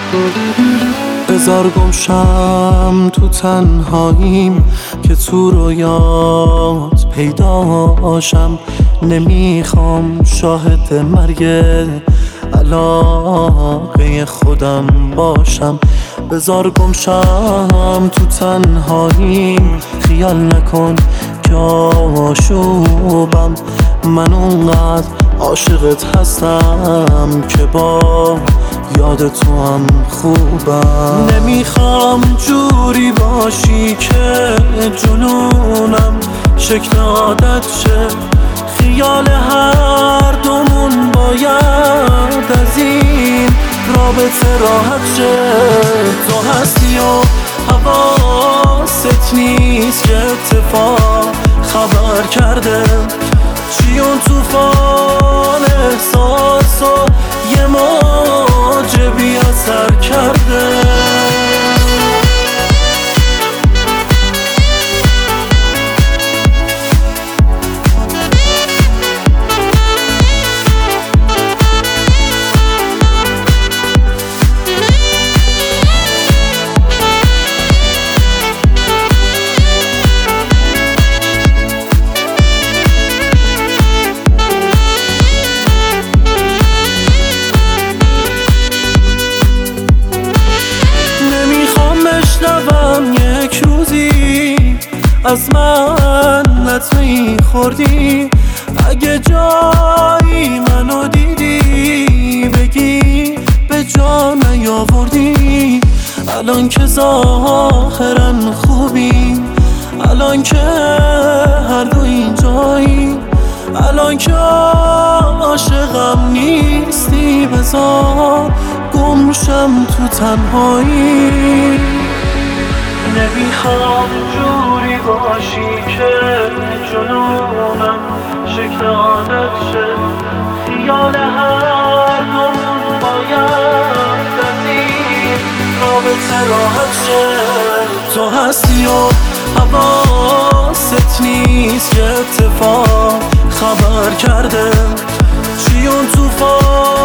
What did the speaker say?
بذار گمشم تو تنهاییم که تو رویات پیداشم. نمیخوام شاهد مرگ علاقه خودم باشم. بذار گمشم تو تنهاییم، خیال نکن که آشوبم. من اونقدر عاشقت هستم که با یاد تو هم خوبم. نمیخوام جوری باشی که جنونم شکل عادت شه. خیال هر دومون باید از این رابطه راحت شه. تو هستی و حواست نیست که اتفاق خبر کرده چی اون توفان احساس و یه موج بی اثر کرده. یک روزی از من لطمه‌ای خوردی، اگه جایی منو دیدی بگی به جا نیاوردی. الان که ظاهرا خوبی، الان که هر دو اینجایی، الان که عاشقم نیستی، بذار گمشم تو تنهایی. نمیخوام جوری باشی که جنونم شکل عادت شه. خیال هر دومون باید از این رابطه راحت شه. تو هستی و حواست نیست که اتفاق خبر کرده چی اون توفان